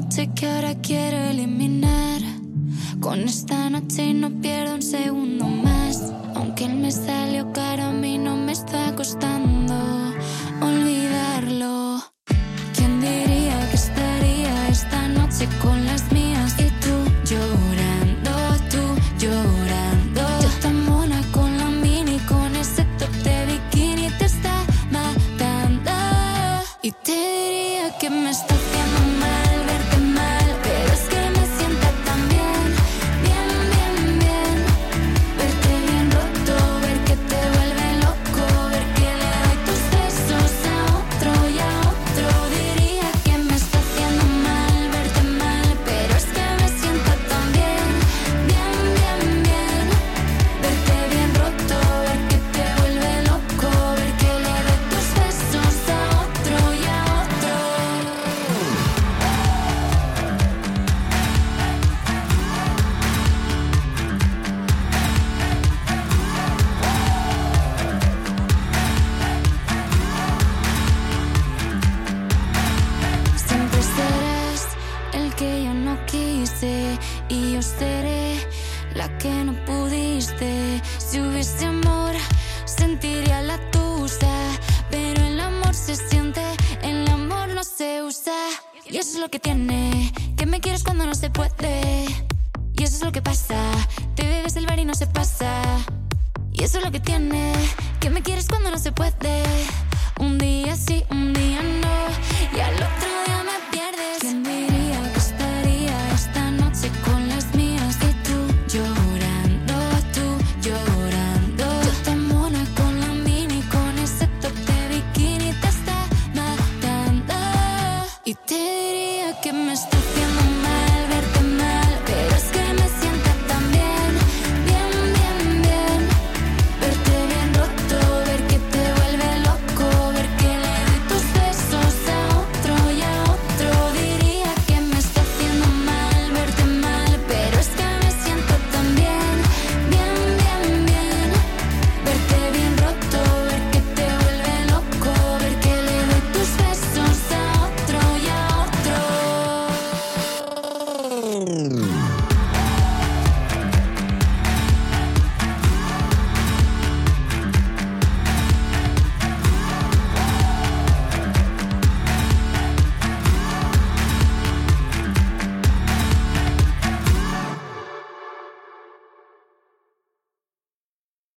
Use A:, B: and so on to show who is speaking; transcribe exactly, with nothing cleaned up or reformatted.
A: noche que ahora quiero eliminar. Con esta noche no pierdo un segundo más. Aunque él me salió caro, a mí no me está costando olvidarlo. ¿Quién diría que estaría esta noche con las mías? Y tú llorando, tú llorando. Yo tan mona con la mini, con ese top de bikini, te está matando. Y te diría que me está haciendo mal verte mal, pero es que me sienta tan bien, bien, bien, bien. Verte bien roto, ver que te vuelve loco, ver que le doy tus besos a otro y a otro. Diría que me está haciendo mal verte mal, pero es que me sienta tan bien, bien, bien, bien. Verte bien roto, ver que te vuelve loco, ver que le doy tus besos a otro y a otro. Siempre serás el que yo no quise y yo seré la que no pudiste. Si hubiese amor, sentiría la tusa, pero el amor se siente, el amor no se usa. Y eso es lo que tiene, que me quieres cuando no se puede. Y eso es lo que pasa, te bebes el bar y no se pasa. Y eso es lo que tiene, que me quieres cuando no se puede.